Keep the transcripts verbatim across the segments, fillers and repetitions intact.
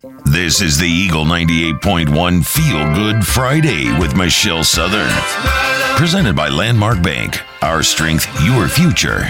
This is the Eagle ninety-eight point one Feel Good Friday with Michelle Southern. Presented by Landmark Bank. Our strength, your future.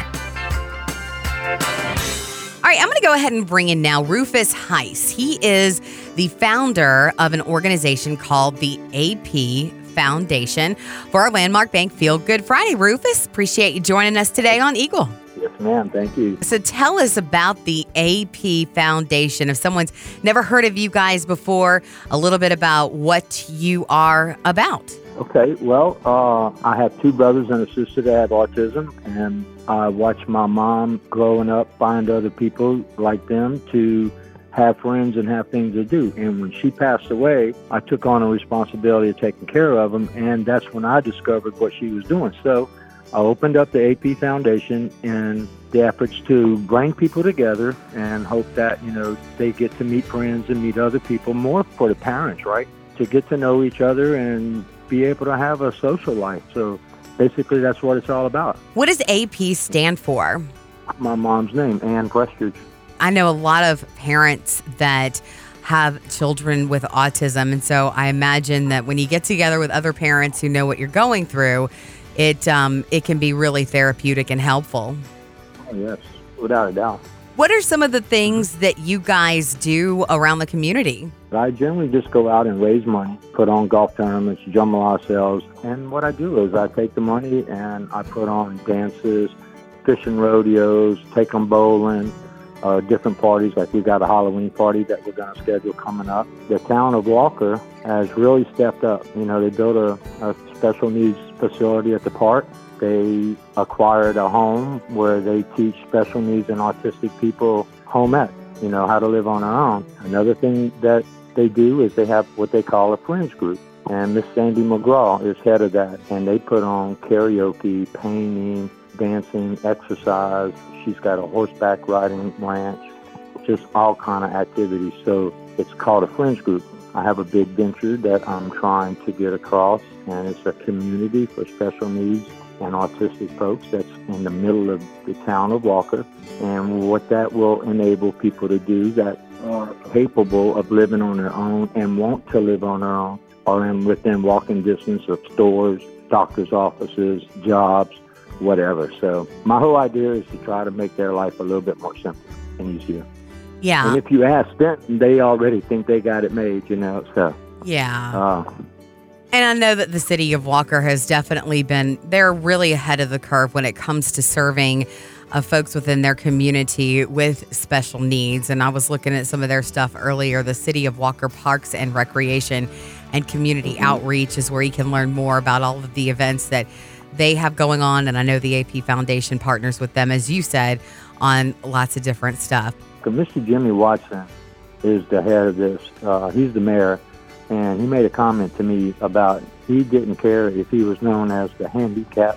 All right, I'm going to go ahead and bring in now Rufus Heiss. He is the founder of an organization called the A P Foundation for our Landmark Bank Feel Good Friday. Rufus, appreciate you joining us today on Eagle. Yes, ma'am. Thank you. So tell us about the A P Foundation. If someone's never heard of you guys before, a little bit about what you are about. Okay. Well, uh, I have two brothers and a sister that have autism, and I watched my mom growing up find other people like them to have friends and have things to do. And when she passed away, I took on a responsibility of taking care of them, and that's when I discovered what she was doing. So I opened up the A P Foundation in the efforts to bring people together and hope that, you know, they get to meet friends and meet other people, more for the parents, right? To get to know each other and be able to have a social life. So basically that's what it's all about. What does A P stand for? My mom's name, Ann Prestridge. I know a lot of parents that have children with autism, and so I imagine that when you get together with other parents who know what you're going through, it um, it can be really therapeutic and helpful. Oh, yes, without a doubt. What are some of the things that you guys do around the community? I generally just go out and raise money, put on golf tournaments, jambalaya sales, and what I do is I take the money and I put on dances, fishing rodeos, take them bowling, uh, different parties. Like we got a Halloween party that we're going to schedule coming up. The town of Walker has really stepped up. You know, they built a, a special needs facility at the park. They acquired a home where they teach special needs and autistic people home ec, you know, how to live on their own. Another thing that they do is they have what they call a friends group. And Miss Sandy McGraw is head of that. And they put on karaoke, painting, dancing, exercise. She's got a horseback riding ranch, just all kind of activities. So it's called a friends group. I have a big venture that I'm trying to get across, and it's a community for special needs and autistic folks that's in the middle of the town of Walker. And what that will enable people to do that are capable of living on their own and want to live on their own are in within walking distance of stores, doctor's offices, jobs, whatever. So my whole idea is to try to make their life a little bit more simple and easier. Yeah. And if you ask them, they already think they got it made, you know, so. Yeah. Uh, And I know that the city of Walker has definitely been, they're really ahead of the curve when it comes to serving uh, folks within their community with special needs. And I was looking at some of their stuff earlier. The city of Walker Parks and Recreation and Community mm-hmm. Outreach is where you can learn more about all of the events that they have going on. And I know the A P Foundation partners with them, as you said, on lots of different stuff. Mister Jimmy Watson is the head of this. Uh, he's the mayor. And he made a comment to me about he didn't care if he was known as the handicap.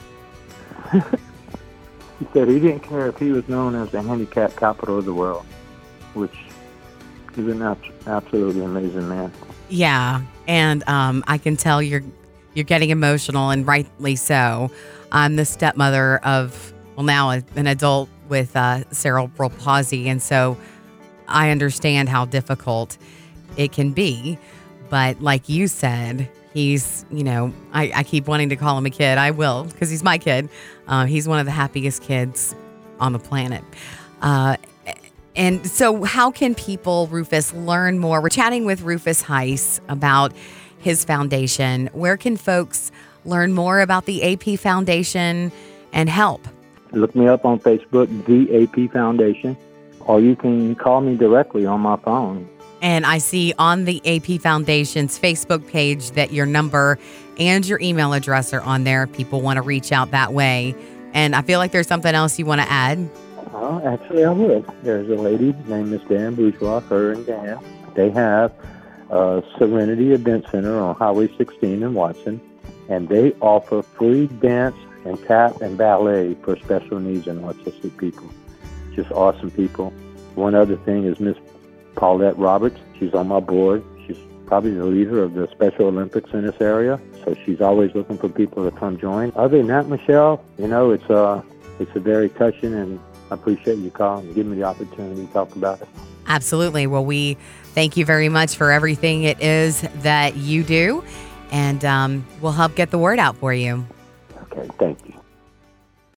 He said he didn't care if he was known as the handicap capital of the world, which is an absolutely amazing man. Yeah, and um, I can tell you're you're getting emotional, and rightly so. I'm the stepmother of, well, now an adult with uh, cerebral palsy, and so I understand how difficult it can be. But like you said, he's, you know, I, I keep wanting to call him a kid. I will, because he's my kid. Uh, he's one of the happiest kids on the planet. Uh, and so how can people, Rufus, learn more? We're chatting with Rufus Heiss about his foundation. Where can folks learn more about the A P Foundation and help? Look me up on Facebook, the A P Foundation, or you can call me directly on my phone. And I see on the A P Foundation's Facebook page that your number and your email address are on there. People want to reach out that way. And I feel like there's something else you want to add. Uh, actually, I would. There's a lady named Miss Dan Bourgeois, her and Dan. They have a Serenity Event Center on Highway sixteen in Watson, and they offer free dance and tap and ballet for special needs and autistic people. Just awesome people. One other thing is Miss Paulette Roberts. She's on my board. She's probably the leader of the Special Olympics in this area, so she's always looking for people to come join. Other than that, Michelle, you know, it's uh, it's a very touching, and I appreciate you calling and giving me the opportunity to talk about it. Absolutely. Well, we thank you very much for everything it is that you do, and um, we'll help get the word out for you. Okay, thank you.